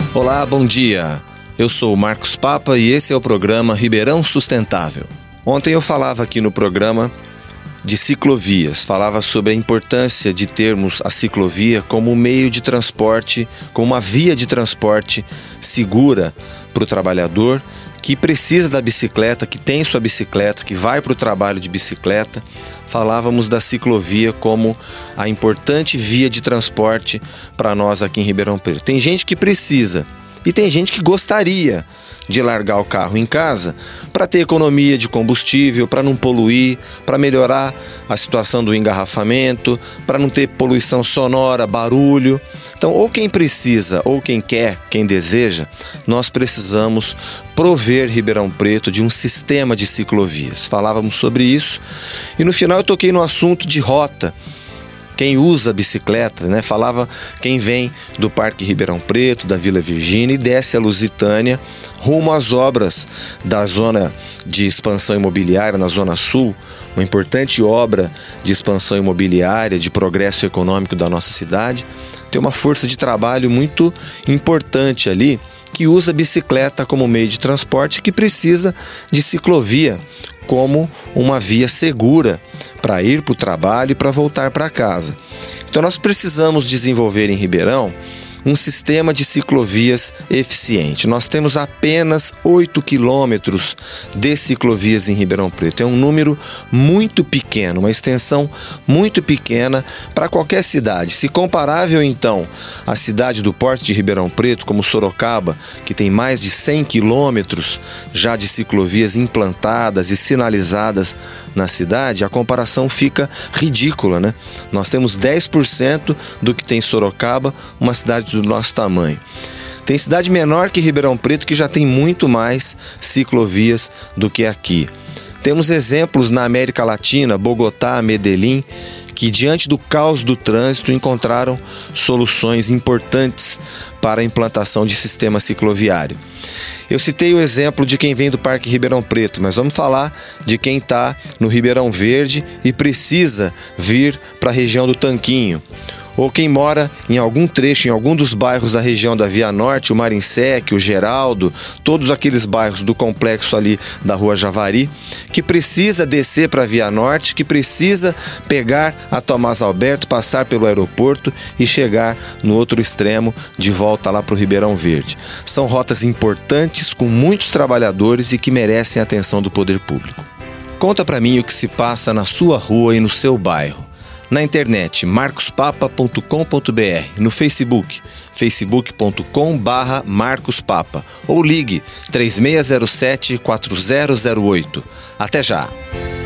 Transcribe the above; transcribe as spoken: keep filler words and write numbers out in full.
Olá, bom dia. Eu sou o Marcos Papa e esse é o programa Ribeirão Sustentável. Ontem eu falava aqui no programa de ciclovias, falava sobre a importância de termos a ciclovia como um meio de transporte, como uma via de transporte segura para o trabalhador que precisa da bicicleta, que tem sua bicicleta, que vai para o trabalho de bicicleta. Falávamos da ciclovia como a importante via de transporte para nós aqui em Ribeirão Preto. Tem gente que precisa e tem gente que gostaria de largar o carro em casa para ter economia de combustível, para não poluir, para melhorar a situação do engarrafamento, para não ter poluição sonora, barulho. Então, ou quem precisa, ou quem quer, quem deseja, nós precisamos prover Ribeirão Preto de um sistema de ciclovias. Falávamos sobre isso e no final eu toquei no assunto de rota. Quem usa a bicicleta, né? Falava quem vem do Parque Ribeirão Preto, da Vila Virgínia e desce a Lusitânia rumo às obras da zona de expansão imobiliária na Zona Sul, uma importante obra de expansão imobiliária, de progresso econômico da nossa cidade. Tem uma força de trabalho muito importante ali que usa a bicicleta como meio de transporte, que precisa de ciclovia como uma via segura para ir para o trabalho e para voltar para casa. Então nós precisamos desenvolver em Ribeirão um sistema de ciclovias eficiente. Nós temos apenas oito quilômetros de ciclovias em Ribeirão Preto. É um número muito pequeno, uma extensão muito pequena para qualquer cidade. Se comparável, então, à cidade do Porto de Ribeirão Preto, como Sorocaba, que tem mais de cem quilômetros já de ciclovias implantadas e sinalizadas na cidade, a comparação fica ridícula, né? Nós temos dez por cento do que tem Sorocaba, uma cidade do nosso tamanho. Tem cidade menor que Ribeirão Preto que já tem muito mais ciclovias do que aqui. Temos exemplos na América Latina, Bogotá, Medellín, que diante do caos do trânsito encontraram soluções importantes para a implantação de sistema cicloviário. Eu citei o exemplo de quem vem do Parque Ribeirão Preto, mas vamos falar de quem está no Ribeirão Verde e precisa vir para a região do Tanquinho. Ou quem mora em algum trecho, em algum dos bairros da região da Via Norte, o Marinsec, o Geraldo, todos aqueles bairros do complexo ali da Rua Javari, que precisa descer para a Via Norte, que precisa pegar a Tomás Alberto, passar pelo aeroporto e chegar no outro extremo, de volta lá para o Ribeirão Verde. São rotas importantes, com muitos trabalhadores e que merecem a atenção do poder público. Conta para mim o que se passa na sua rua e no seu bairro. Na internet, marcos papa ponto com ponto b r, no Facebook, facebook ponto com barra marcos papa, ou ligue três seis zero sete, quatro zero zero oito. Até já!